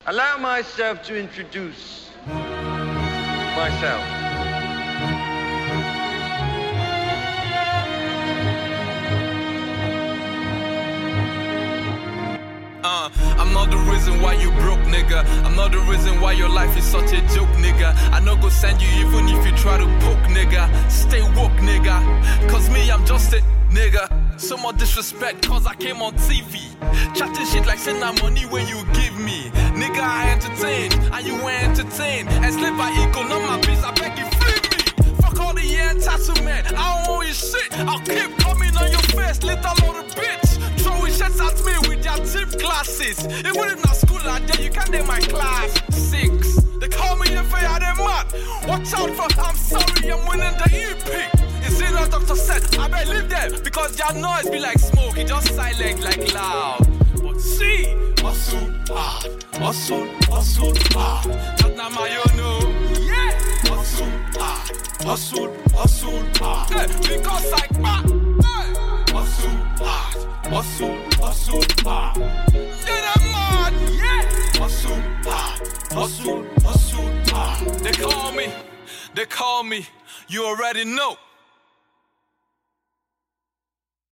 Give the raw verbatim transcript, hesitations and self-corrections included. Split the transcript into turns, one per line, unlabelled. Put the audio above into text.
Allow myself to introduce myself.
Uh, I'm not the reason why you broke, nigga. I'm not the reason why your life is such a joke, nigga. I no go send you even if you try to poke, nigga. Stay woke, nigga. Cause me, I'm just a nigga. So much disrespect cause I came on T V. Chatting shit like send that money when you give me. Nigga, I entertain, and you ain't entertain. And slip by ego, not my biz, I beg you free me. Fuck all the entitlement, I don't owe you shit. I'll keep coming on your face, little little bitch. Throwing shots at me with your tip glasses. Even if not school like that, you can't do my class. Six, they call me if I had them mad. Watch out for, I'm sorry, I'm winning the E P. It's in a doctor said, I better leave them because their noise be like smoke, it just silent like loud. But see, hustle hard, hustle, hustle hard. That's not my own, no. Yeah, hustle hard, hustle, hustle hard. Hey, because I back, hey, hustle hard, hustle, hustle hard. Yeah, I'm mad, yeah, hustle hard, hustle, hustle hard. They call me, they call me, you already know.